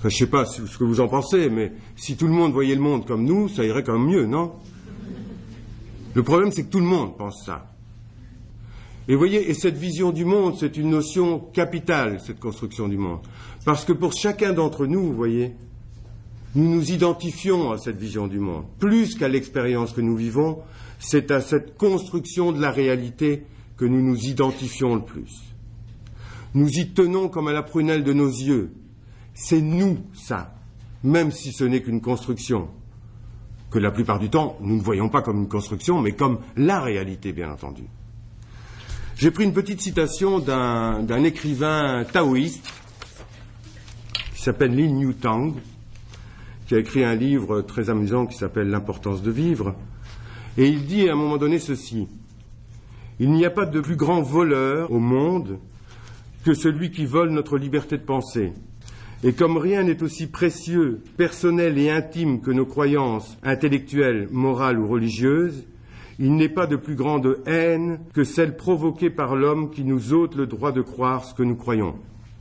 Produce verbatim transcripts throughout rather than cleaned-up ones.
Enfin, je ne sais pas ce que vous en pensez, mais si tout le monde voyait le monde comme nous, ça irait quand même mieux, non? Le problème, c'est que tout le monde pense ça. Et vous voyez, et cette vision du monde, c'est une notion capitale, cette construction du monde. Parce que pour chacun d'entre nous, vous voyez, nous nous identifions à cette vision du monde. Plus qu'à l'expérience que nous vivons, c'est à cette construction de la réalité que nous nous identifions le plus. Nous y tenons comme à la prunelle de nos yeux. C'est nous, ça, même si ce n'est qu'une construction, que la plupart du temps, nous ne voyons pas comme une construction, mais comme la réalité, bien entendu. J'ai pris une petite citation d'un, d'un écrivain taoïste qui s'appelle Lin Yutang, qui a écrit un livre très amusant qui s'appelle L'importance de vivre. Et il dit à un moment donné ceci: il n'y a pas de plus grand voleur au monde que celui qui vole notre liberté de penser. Et comme rien n'est aussi précieux, personnel et intime que nos croyances intellectuelles, morales ou religieuses, il n'est pas de plus grande haine que celle provoquée par l'homme qui nous ôte le droit de croire ce que nous croyons.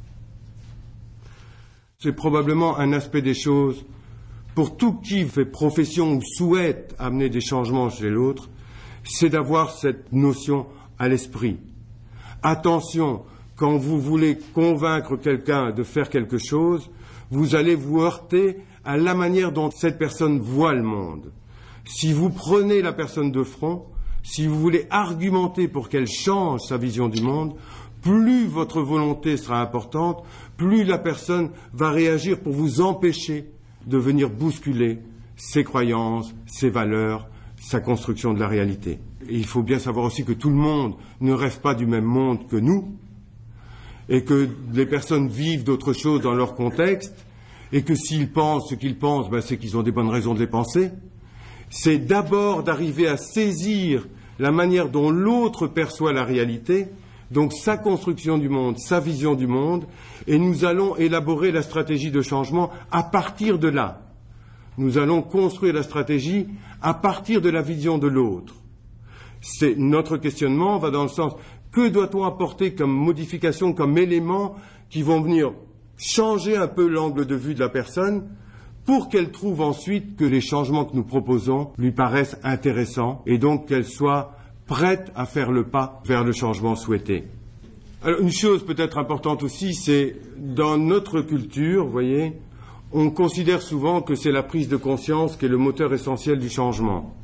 C'est probablement un aspect des choses, pour tout qui fait profession ou souhaite amener des changements chez l'autre, c'est d'avoir cette notion à l'esprit. Attention, quand vous voulez convaincre quelqu'un de faire quelque chose, vous allez vous heurter à la manière dont cette personne voit le monde. Si vous prenez la personne de front, si vous voulez argumenter pour qu'elle change sa vision du monde, plus votre volonté sera importante, plus la personne va réagir pour vous empêcher de venir bousculer ses croyances, ses valeurs, sa construction de la réalité. Et il faut bien savoir aussi que tout le monde ne rêve pas du même monde que nous, et que les personnes vivent d'autres choses dans leur contexte, et que s'ils pensent ce qu'ils pensent, ben c'est qu'ils ont des bonnes raisons de les penser. C'est d'abord d'arriver à saisir la manière dont l'autre perçoit la réalité, donc sa construction du monde, sa vision du monde, et nous allons élaborer la stratégie de changement à partir de là. Nous allons construire la stratégie à partir de la vision de l'autre. C'est, notre questionnement va dans le sens: que doit-on apporter comme modification, comme éléments qui vont venir changer un peu l'angle de vue de la personne pour qu'elle trouve ensuite que les changements que nous proposons lui paraissent intéressants et donc qu'elle soit prête à faire le pas vers le changement souhaité. Alors, une chose peut-être importante aussi, c'est dans notre culture, vous voyez, on considère souvent que c'est la prise de conscience qui est le moteur essentiel du changement.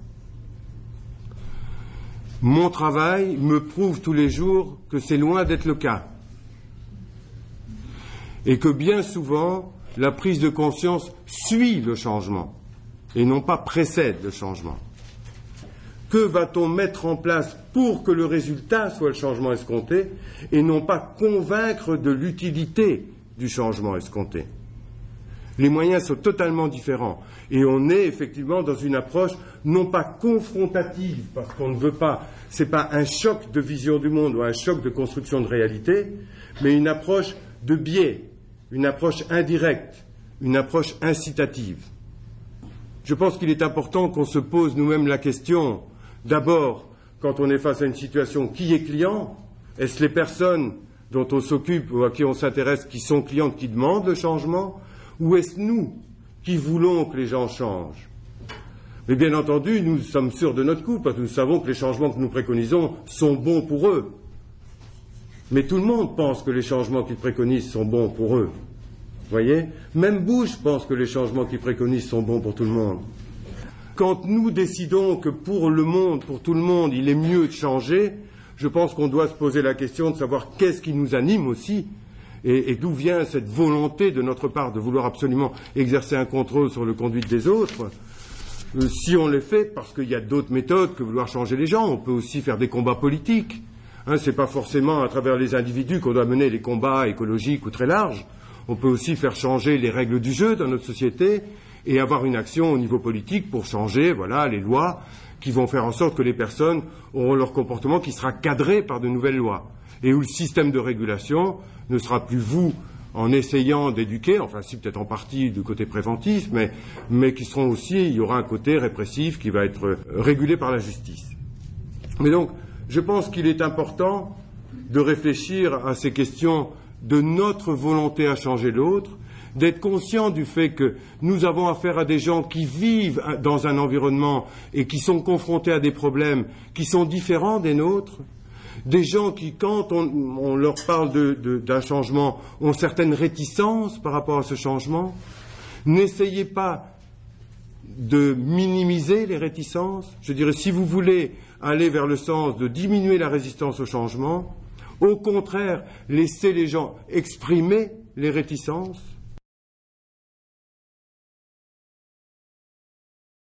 Mon travail me prouve tous les jours que c'est loin d'être le cas. Et que bien souvent, la prise de conscience suit le changement et non pas précède le changement. Que va-t-on mettre en place pour que le résultat soit le changement escompté et non pas convaincre de l'utilité du changement escompté? Les moyens sont totalement différents et on est effectivement dans une approche non pas confrontative, parce qu'on ne veut pas, ce n'est pas un choc de vision du monde ou un choc de construction de réalité, mais une approche de biais, une approche indirecte, une approche incitative. Je pense qu'il est important qu'on se pose nous-mêmes la question, d'abord, quand on est face à une situation, qui est client? Est-ce les personnes dont on s'occupe ou à qui on s'intéresse qui sont clientes, qui demandent le changement? Ou est-ce nous qui voulons que les gens changent? Mais bien entendu, nous sommes sûrs de notre coup, parce que nous savons que les changements que nous préconisons sont bons pour eux. Mais tout le monde pense que les changements qu'ils préconisent sont bons pour eux. Vous voyez? Même Bush pense que les changements qu'il préconise sont bons pour tout le monde. Quand nous décidons que pour le monde, pour tout le monde, il est mieux de changer, je pense qu'on doit se poser la question de savoir qu'est-ce qui nous anime aussi, et, et d'où vient cette volonté de notre part de vouloir absolument exercer un contrôle sur le conduite des autres. Euh, si on le fait, parce qu'il y a d'autres méthodes que vouloir changer les gens, on peut aussi faire des combats politiques. Hein, ce n'est pas forcément à travers les individus qu'on doit mener les combats écologiques ou très larges. On peut aussi faire changer les règles du jeu dans notre société et avoir une action au niveau politique pour changer, voilà, les lois qui vont faire en sorte que les personnes auront leur comportement qui sera cadré par de nouvelles lois et où le système de régulation ne sera plus vous en essayant d'éduquer, enfin si peut-être en partie du côté préventif, mais, mais qui seront aussi, il y aura un côté répressif qui va être régulé par la justice. Mais donc, je pense qu'il est important de réfléchir à ces questions de notre volonté à changer l'autre, d'être conscient du fait que nous avons affaire à des gens qui vivent dans un environnement et qui sont confrontés à des problèmes qui sont différents des nôtres, des gens qui, quand on, on leur parle de, de, d'un changement, ont certaines réticences par rapport à ce changement. N'essayez pas de minimiser les réticences. Je dirais, si vous voulez aller vers le sens de diminuer la résistance au changement, au contraire, laissez les gens exprimer les réticences.